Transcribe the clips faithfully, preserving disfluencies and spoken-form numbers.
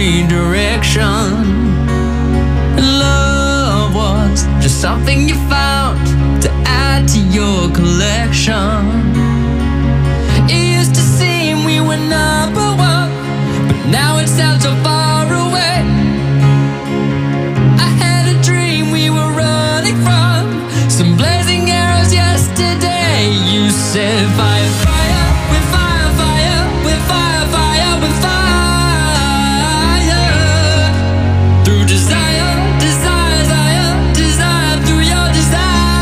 every direction. Love was just something you found to add to your collection. It used to seem we were number one, but now it sounds so far away. I had a dream we were running from some blazing arrows yesterday. You said fire, fire, with fire, fire, with fire, fire, with fire. Through desire, desire, desire, desire, through your desire.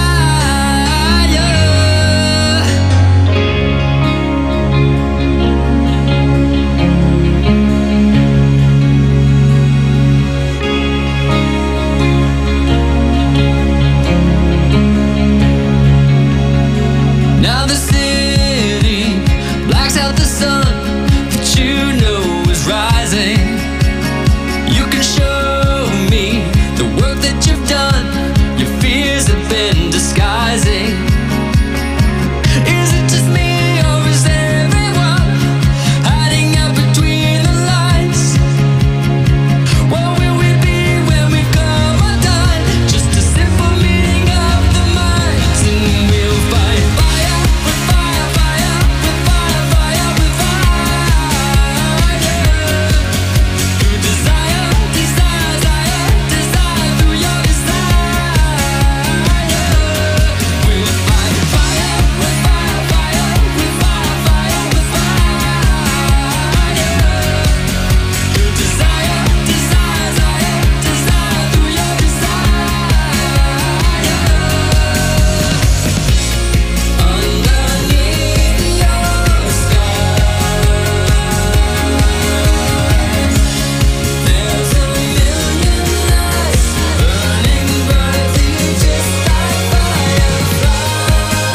Now the city blacks out the sun that you know is rising. You can show me the work that you've done, your fears have been disguising. Is it just me or is everyone hiding out between the lines? What will we be when we come undone? Just a simple meeting of the minds, and we'll fight fire with fire, fire with fire, fire with fire. Through desire, desire, desire, desire, through your desire. We'll fight fire with fire, fire with fire, fire with fire. Through desire, desire, desire, desire, through your desire. Underneath your skies, there's a million lights burning brightly, just like fireflies.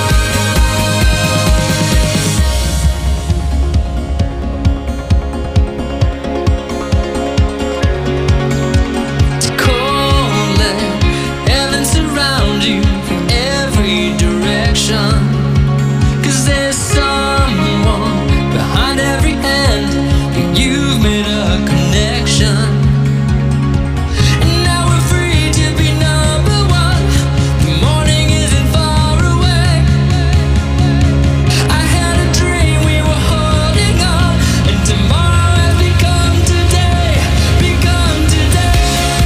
It's cold, let heaven surround you from every direction. 'Cause there's someone behind every hand, and you've made a connection. And now we're free to be number one. The morning isn't far away. I had a dream we were holding on, and tomorrow has become today, become today.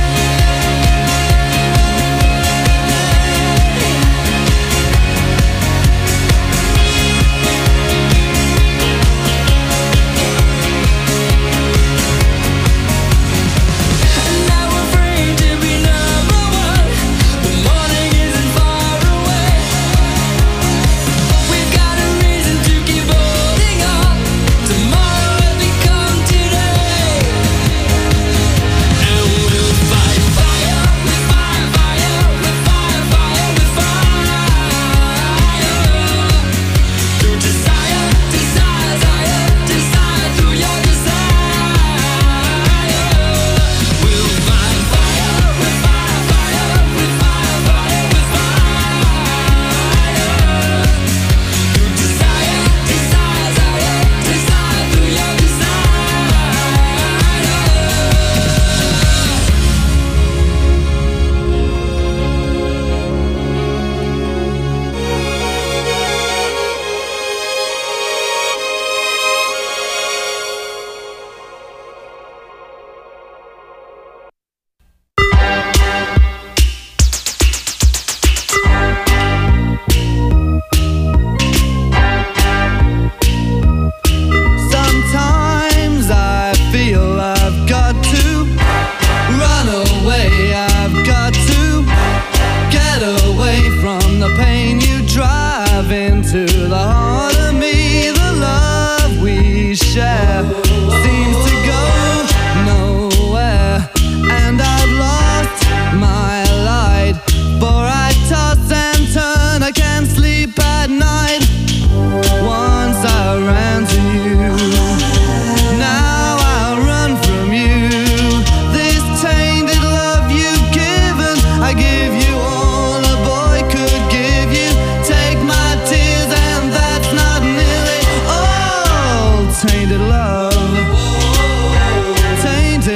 Now we're free to be number one. The morning isn't far away. We've got a reason to keep holding on. Tomorrow has become today. And we'll fight fire with fire, fire with fire, fire with fire. Through desire, desire, desire, desire, through your desire. We'll fight fire with fire, fire with fire, fire with fire. Through desire, desire, desire, desire, through your Sometimes I feel I've got to run away, I've got to get away from the pain you drive into the heart of me. The love we share seems to go nowhere, and I've lost my light, for I toss and turn, I can't sleep at night. Once I ran to you, now I run from you. This tainted love you've given, I give you all a boy could give you. Take my tears and that's not nearly all. Tainted love, tainted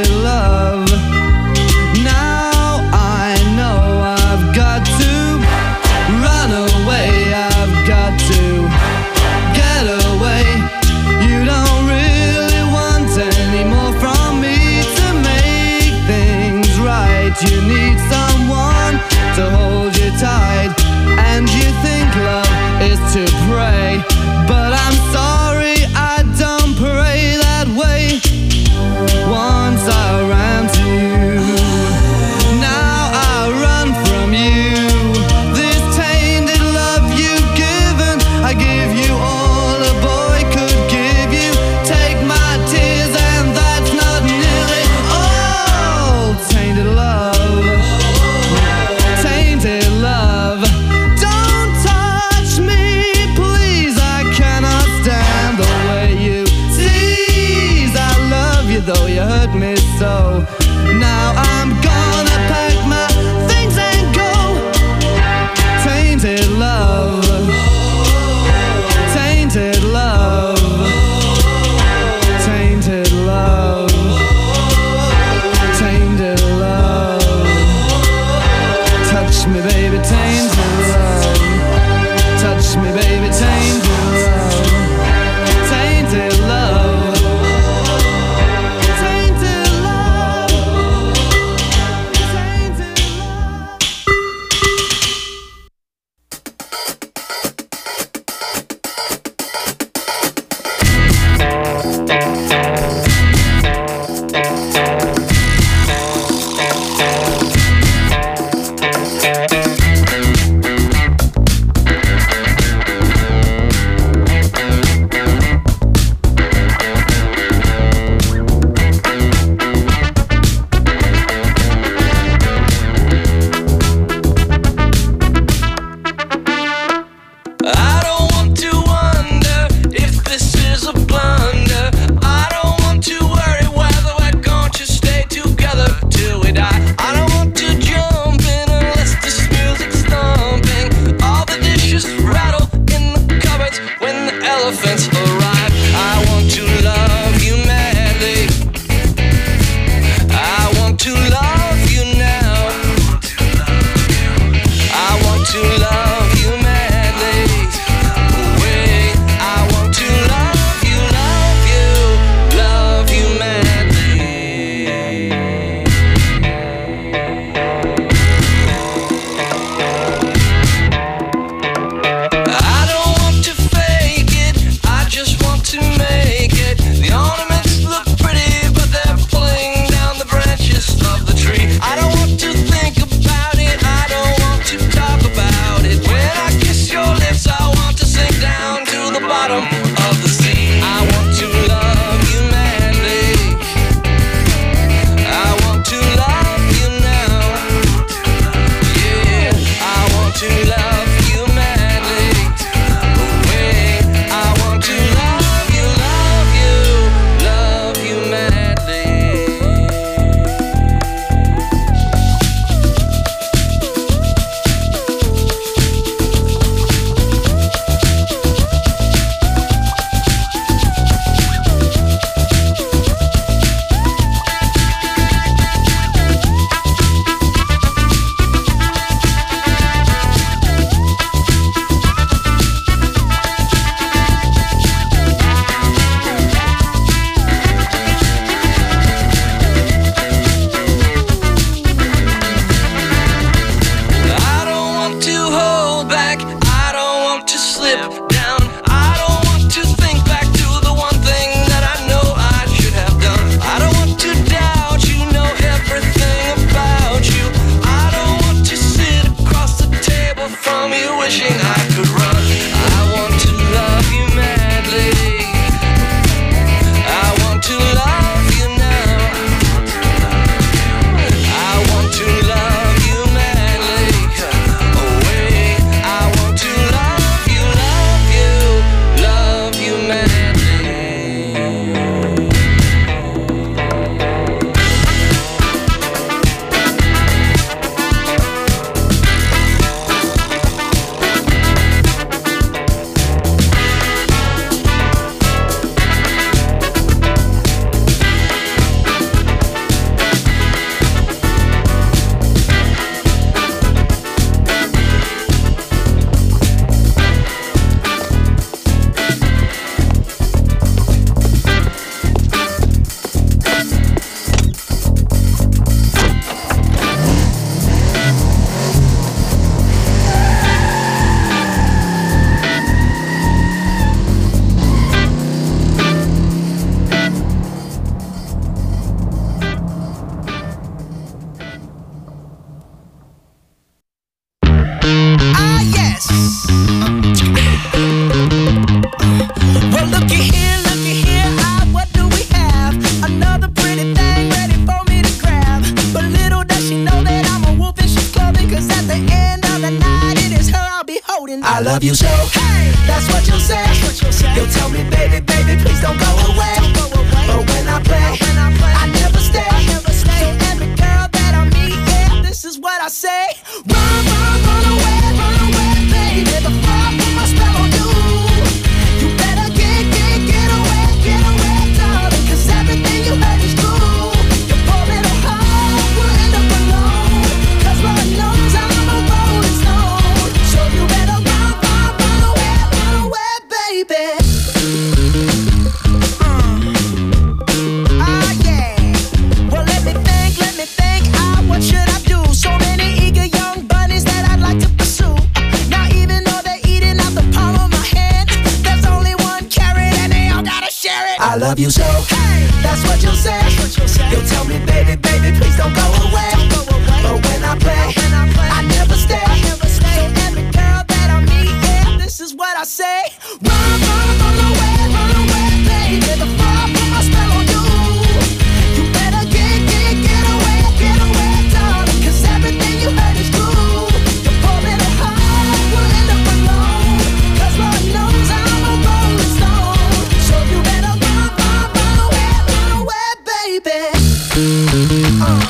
Garrett. I love you so. Hey, that's what you'll say. What you'll, say. You'll tell me, baby, baby, please don't go away. Don't go away. But when I play, when I, play I never stay. I never stay. So every girl that I meet, yeah, this is what I say. Run, run, run away, run away, baby. The fire put my spell on you. You better get, get, get away, get away, darling. Cause everything you heard is true. You're pouring it hard, you'll end up alone. Cause Lord knows I'm a rolling stone. So you better run, run, run away, run away, baby. Uh.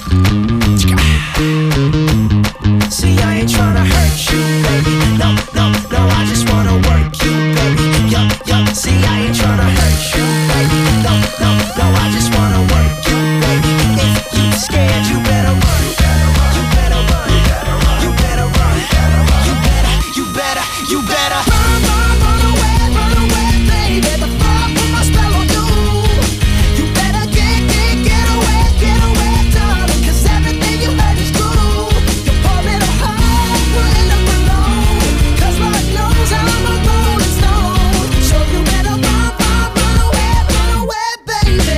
See, I ain't tryna hurt you, baby. No, no, no, I just wanna work you, baby. Yup, yup. See, I ain't tryna hurt you, baby. No, no, no, I just wanna work you, baby. If you scared, you better run. You better run. You better run. You better, you better, you better run, run, run away, run away, baby. The fire put my spell on you. You better get, get, get away, get away, darling. Cause everything you heard is true. You're pouring it hard, you'll end up alone. Cause Lord knows I'm a rolling stone. So you better run, run, run away, run away, baby.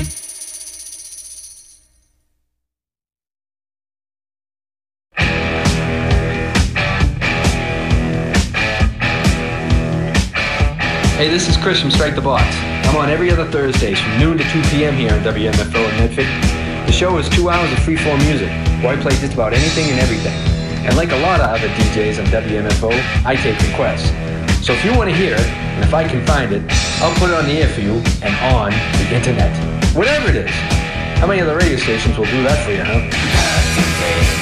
Hey, this is Chris from Strike the Box. I'm on every other Thursdays from noon to two p.m. here on W M F O in Medford. The show is two hours of free-form music, where I play just about anything and everything. And like a lot of other D Js on W M F O, I take requests. So if you want to hear it, and if I can find it, I'll put it on the air for you and on the internet. Whatever it is. How many other radio stations will do that for you, huh?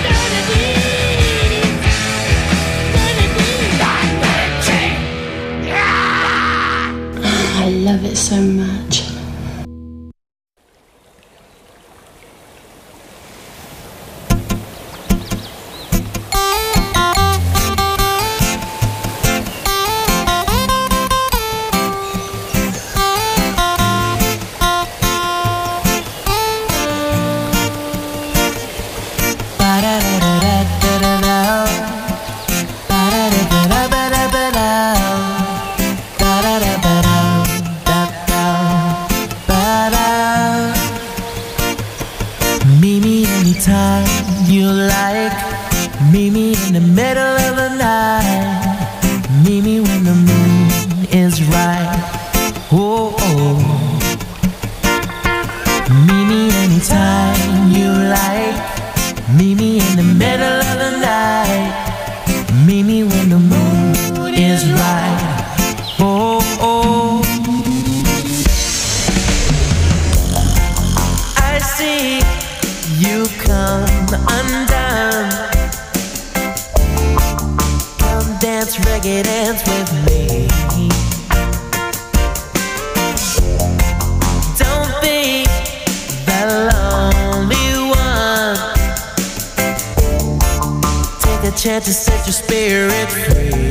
I love it so much. Meet me anytime you like. Meet me in the middle of the night. Meet me when the moon is right. Oh, oh. Meet me anytime you like. Meet me in the middle of the night. Meet me when the moon is right. Oh, oh. I see you come undone. Come dance, reggae dance with me. Don't be the lonely one. Take a chance to set your spirit free.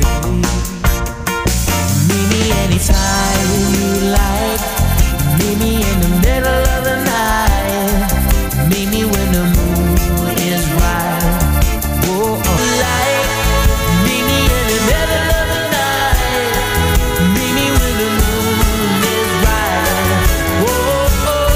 Meet me anytime you like. Meet me in the middle of the night. Meet me when the moon is right. Whoa, oh. Like, meet me in the middle of the night. Meet me when the moon is right. Whoa, oh.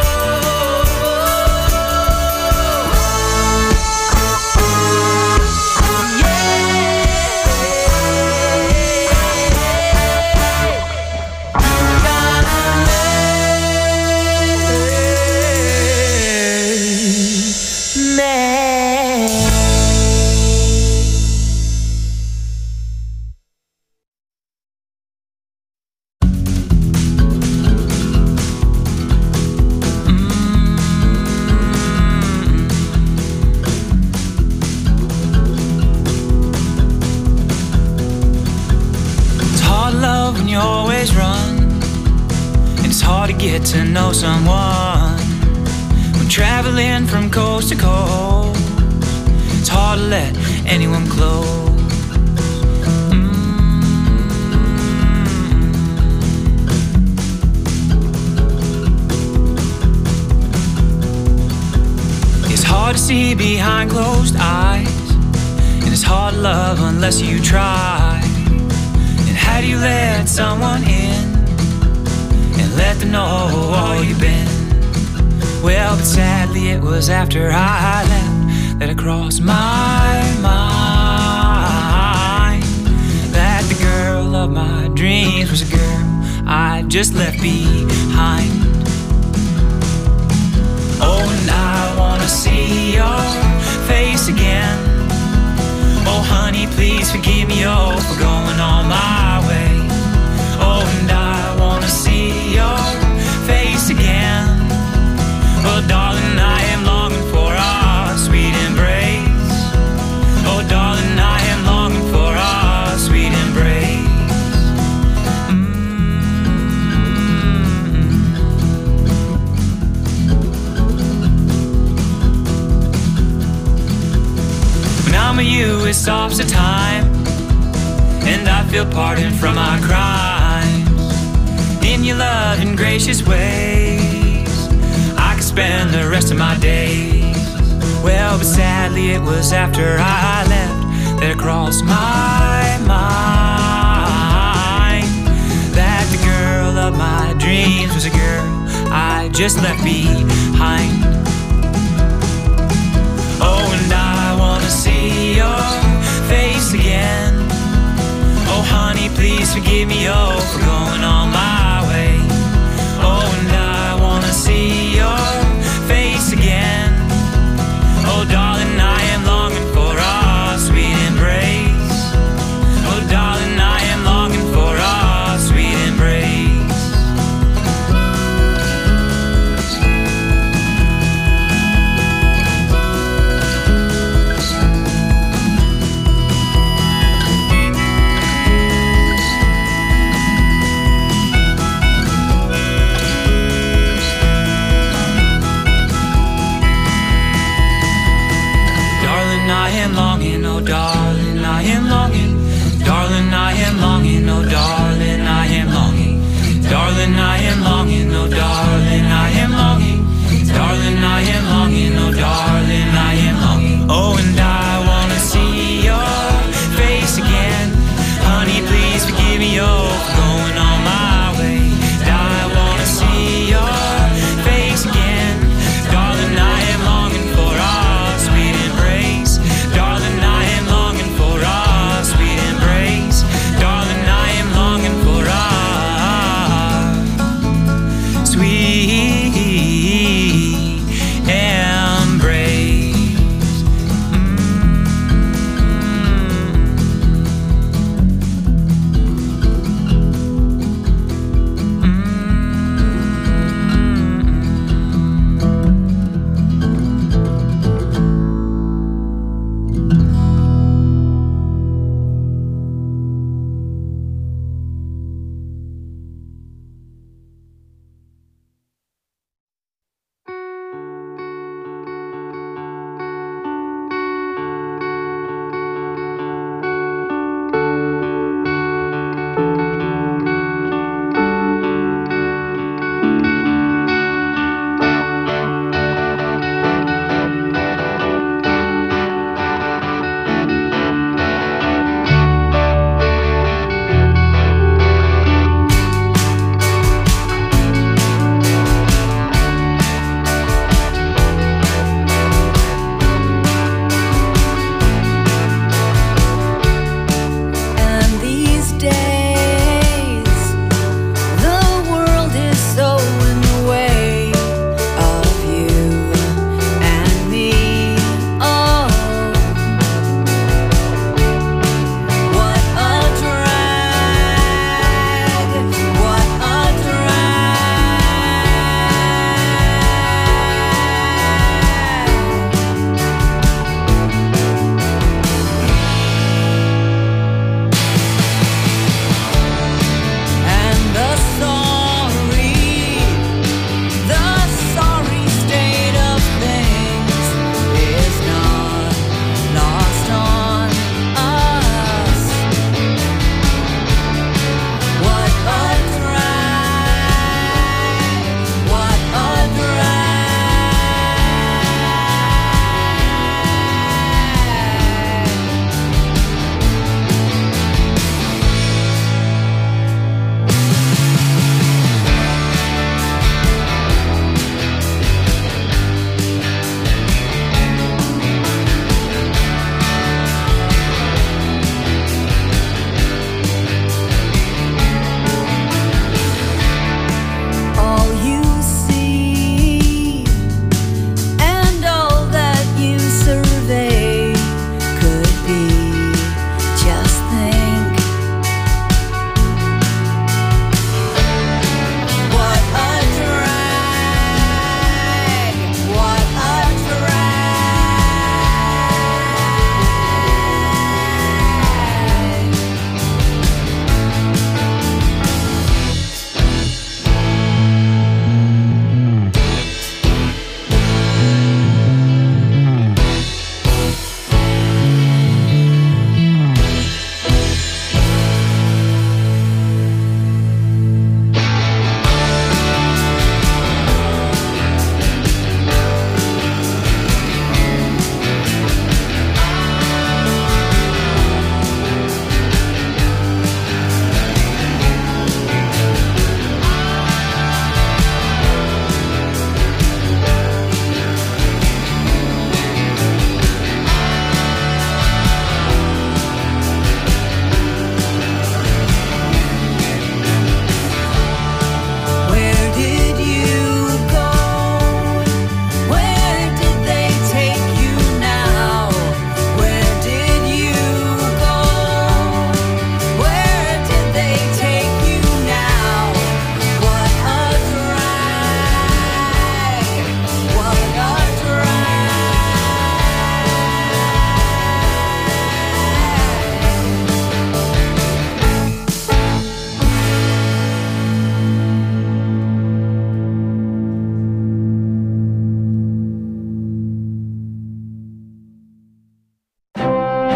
To know someone when traveling from coast to coast, it's hard to let anyone close. Mm. It's hard to see behind closed eyes, and it's hard to love unless you try. And how do you let someone in let them know where you've been. Well, but sadly it was after I left that it crossed my mind that the girl of my dreams was a girl I just left behind. Oh, and I wanna see your face again. Oh, honey, please forgive me, oh, for going on my way. Oh, and I wanna see your face again. Oh, darling, I am longing for our sweet embrace. Oh, darling, I am longing for our sweet embrace. When I'm with you, it stops the time, and I feel pardon from my crimes. In your loving, gracious ways, I could spend the rest of my days. Well, but sadly it was after I left that it crossed my mind that the girl of my dreams was a girl I just left behind. Oh, and I wanna see your face again. Oh, honey, please forgive me, oh, for going on my way. Oh, and I wanna see your face again. Oh, darling, I am longing for our sweet embrace. Oh, darling, I am longing for our sweet embrace. I am longing, oh darling, I am longing. Darling, I am longing, oh darling, I am longing. Darling, I am longing, oh darling, I am longing. Darling, I am longing, oh darling, I am longing. Oh, and I wanna see your face again. Honey, please forgive me, oh, for going on my way. I wanna see your face again. Darling, I am longing for our sweet embrace. Darling, I am longing for our sweet embrace. Darling,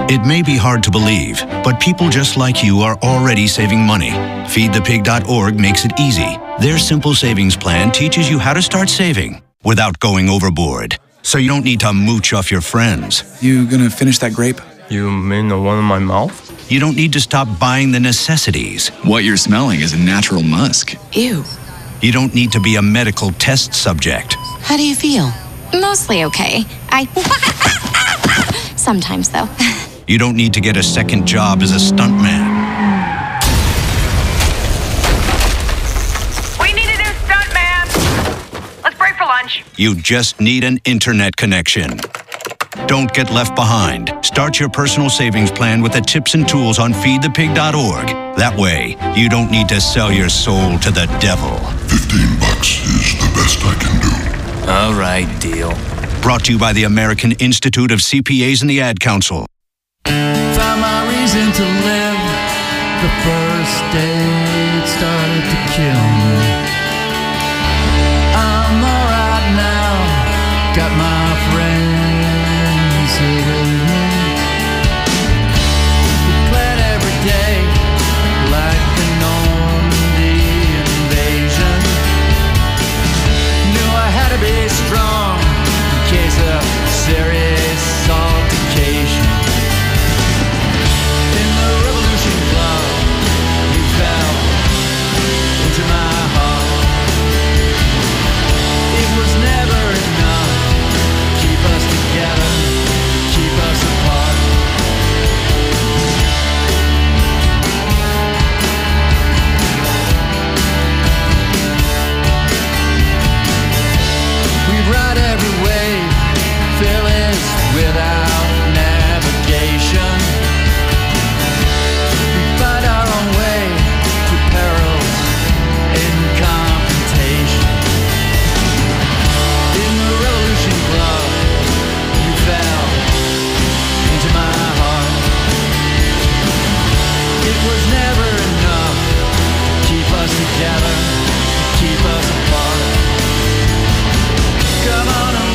It may be hard to believe, but people just like you are already saving money. feed the pig dot org makes it easy. Their simple savings plan teaches you how to start saving without going overboard. So you don't need to mooch off your friends. You gonna finish that grape? You mean the one in my mouth? You don't need to stop buying the necessities. What you're smelling is a natural musk. Ew. You don't need to be a medical test subject. How do you feel? Mostly okay. I... Sometimes, though. You don't need to get a second job as a stuntman. We need a new stuntman. Let's break for lunch. You just need an internet connection. Don't get left behind. Start your personal savings plan with the tips and tools on feed the pig dot org. That way, you don't need to sell your soul to the devil. Fifteen bucks is the best I can do. All right, deal. Brought to you by the American Institute of C P As and the Ad Council. Found my reason to live. The first day it started to kill me. I'm alright now. Got my friends here with me. We plan every day like the Normandy invasion. Knew I had to be strong in case of serious altercation. In the Revolution Club, you fell into my heart. It was never enough to keep us together, keep us apart. We ride every wave, fearless without navigation. We find our own way through perils and confrontation. In the Revolution Club, you fell into my heart. It was never enough to keep us together, to keep us apart. Come on.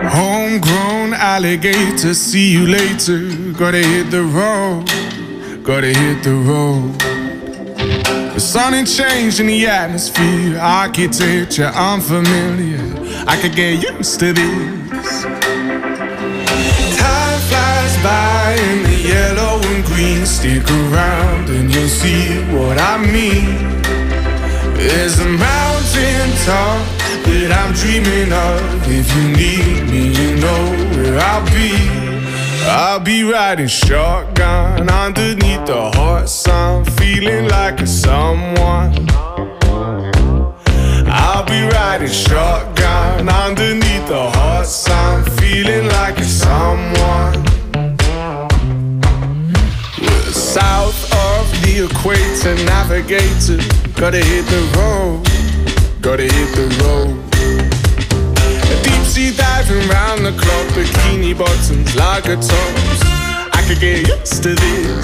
Homegrown alligator, see you later. Gotta hit the road, gotta hit the road. The sun ain't changing the atmosphere, architecture unfamiliar. I could get used to this. Time flies by in the yellow and green. Stick around and you'll see what I mean. There's a mountain top that I'm dreaming of. If you need me, you know where I'll be. I'll be riding shotgun underneath the hot sun, feeling like a someone. I'll be riding shotgun underneath the hot sun, feeling like a someone. We're south of the equator, navigator. Gotta hit the road, gotta hit the road. Deep sea diving round the clock, bikini bottoms, lager tops. I could get used to this.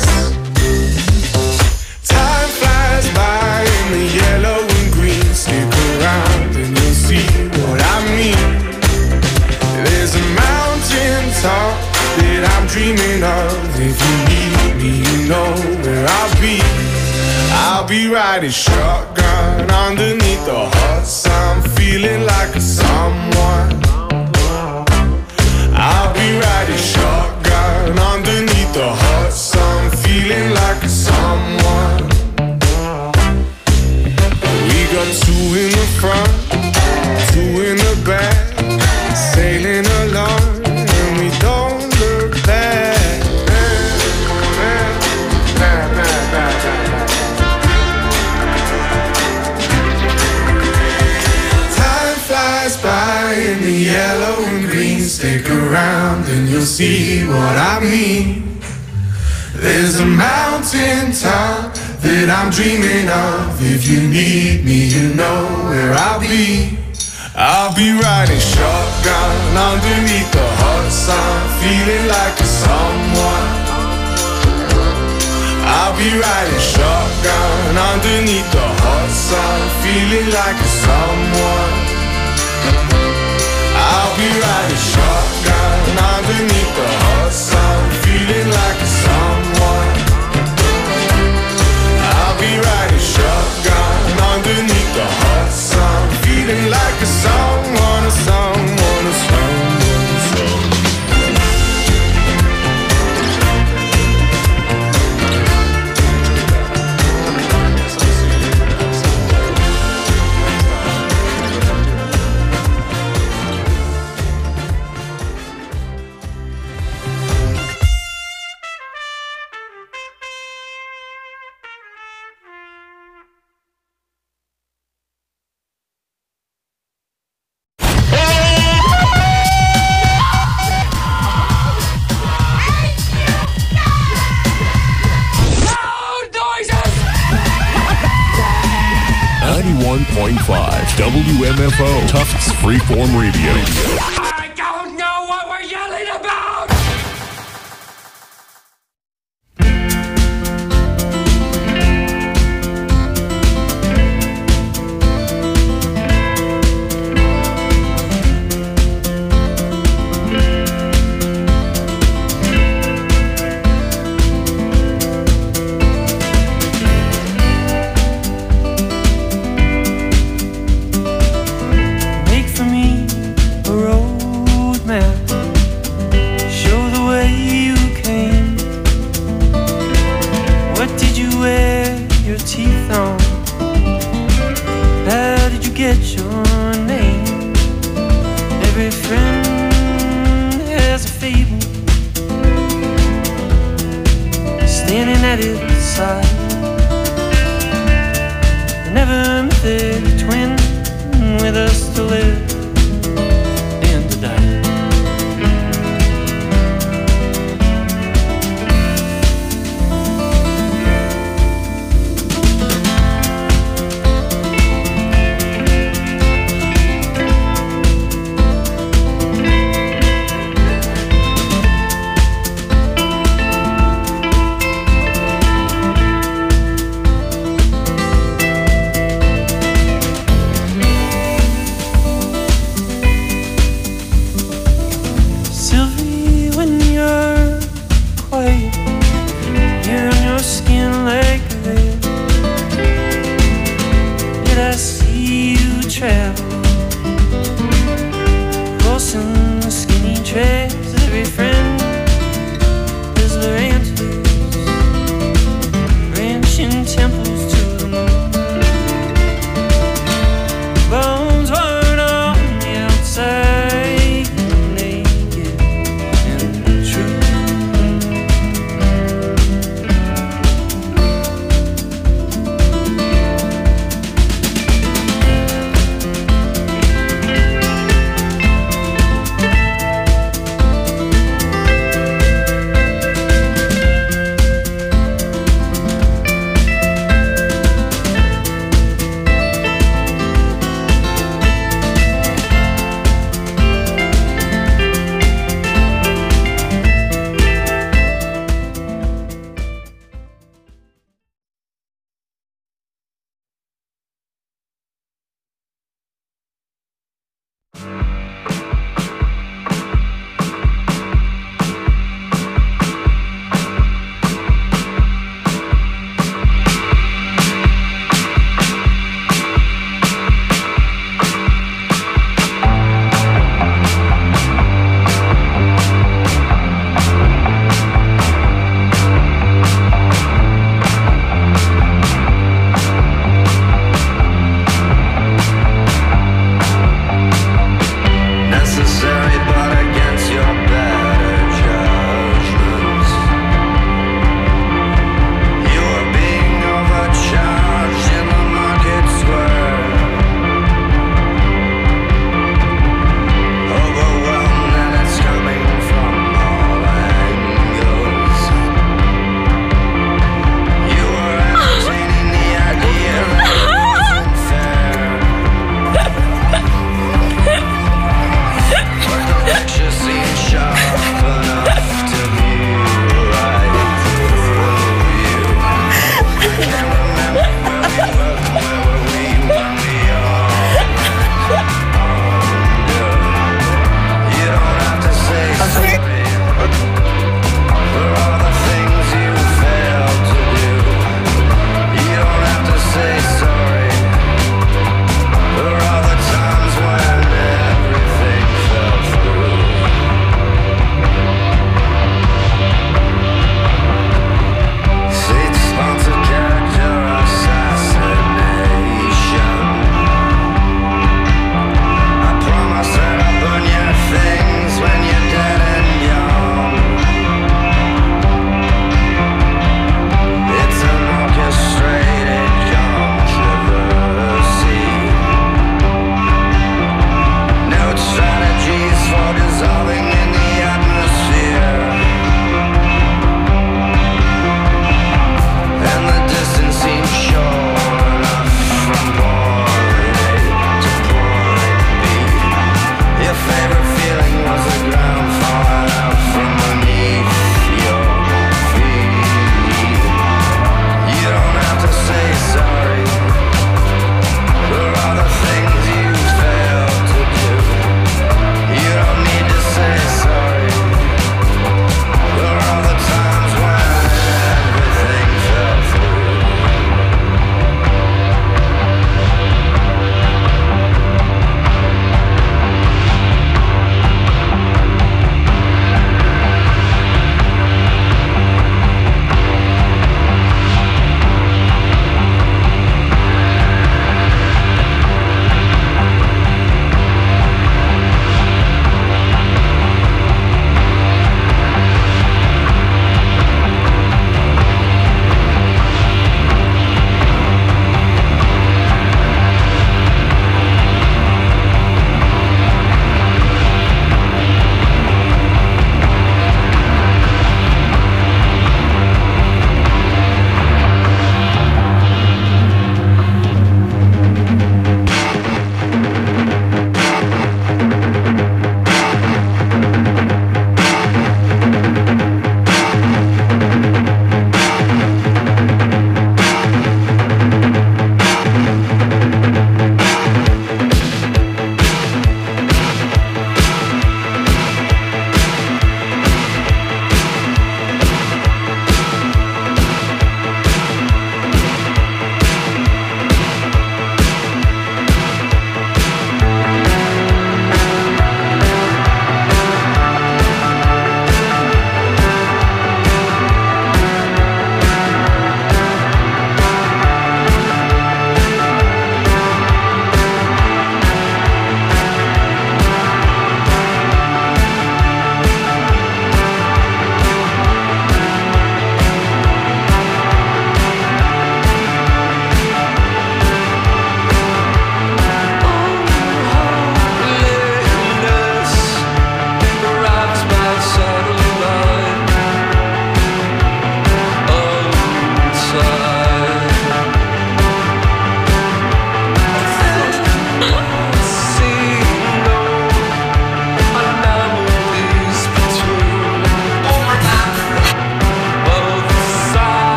Time flies by in the yellow and green. Stick around and you'll see what I mean. There's a mountain top that I'm dreaming of. If you need me, you know where I'll be. I'll be riding shotgun underneath the hot sun, feeling like a someone. I'll be riding shotgun underneath the hot sun, feeling like a someone. We got two in the front, two in the back, sailing along and we don't look back. By in the yellow and green. Stick around and you'll see what I mean. There's a mountain top that I'm dreaming of. If you need me, you know where I'll be. I'll be riding shotgun underneath the hot sun, feeling like a someone. I'll be riding shotgun underneath the hot sun, feeling like a someone. I'll be riding shotgun underneath the hot sun, feeling like a someone. I'll be riding shotgun underneath the hot sun, feeling like a someone, a someone, a someone, a someone. ninety-one point five W M F O, Tufts Freeform Radio. I don't know what we're yelling about! Never met a twin with us to live.